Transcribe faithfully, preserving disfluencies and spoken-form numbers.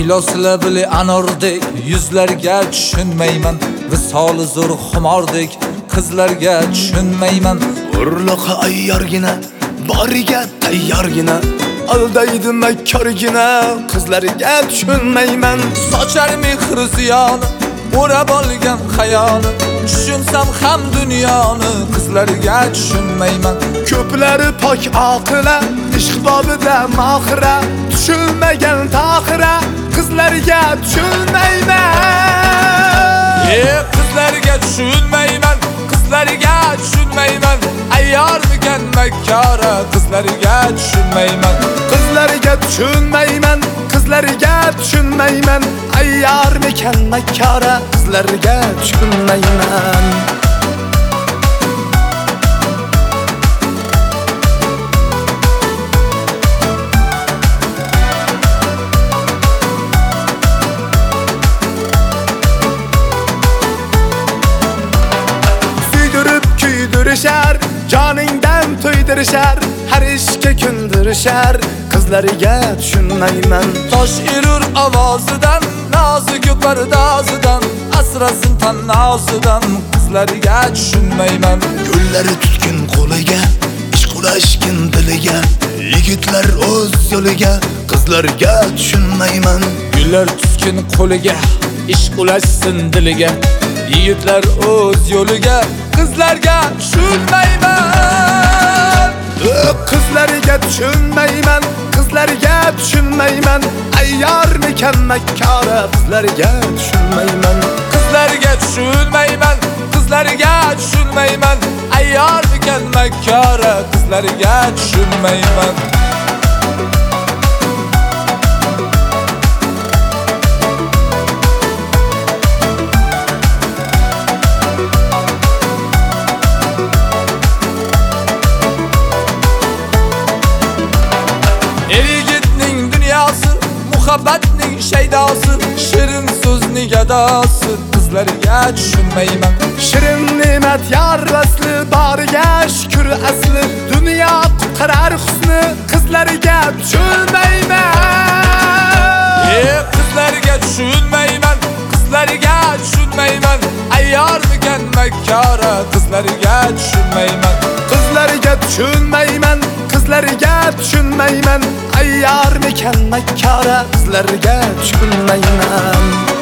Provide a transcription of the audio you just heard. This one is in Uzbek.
gilos labli anordek yuzlarga tushunmayman, visoli zo'r xumordek qizlarga tushunmayman. Urliqi ayyorgina, boriga tayyorgina, aldaydi makkorgina, qizlariga tushunmayman. Sochar mehr ziyoni, o'rab olgan xayoli, tushunsam ham dunyoni, qizlarga tushunmayman. Ko'plari pok oqila, ishq bobida mohira, tushunmagan tohira, qizlariga tushunmayman. Ey qizlarga tushunmayman, qizlarga tushunmayman. Ayyormikan makkora, qizlarga tushunmayman. Qizlariga tushunmayman, qizlariga tushunmayman. Ayyormikan makkora, qizlariga tushunmayman. Kuydirishar, joningdan to'ydirishar, har ishga kundirishar, qizlariga tushunmayman. Tosh erur ovozidan, nozik pardozidan, asrasin tannozidan, qizlariga tushunmayman. Yo'llari tutkin qo'liga, ishq ulashkin diliga, yigitlar o'z yo'liga, qizlariga tushunmayman. Yo'llar tutkin qo'liga, ishq ulashsin diliga, yigitlar o'z yo'liga, qizlarga tushunmayman. Qizlariga tushunmayman, qizlariga tushunmayman. Ayyormikan makkora, qizlariga tushunmayman. Qizlarga tushunmayman, qizlarga tushunmayman. Ayyormikan makkora, qizlarga tushunmayman. Yigitning dunyosi, muhabbatning shaydosi, shirin so'zning gadosi, qizlarga tushunmayman. Shirin ne'mat yor asli, boriga shukr asli, dunyo qutqarar husni, qizlariga tushunmayman. Ey qizlarga tushunmayman, qizlarga tushunmayman. Ayyormikan makkora, qizlarga tushunmayman. Qizlariga tushunmayman, qizlariga tushunmayman. Ayyormikan makkora, qizlariga tushunmayman.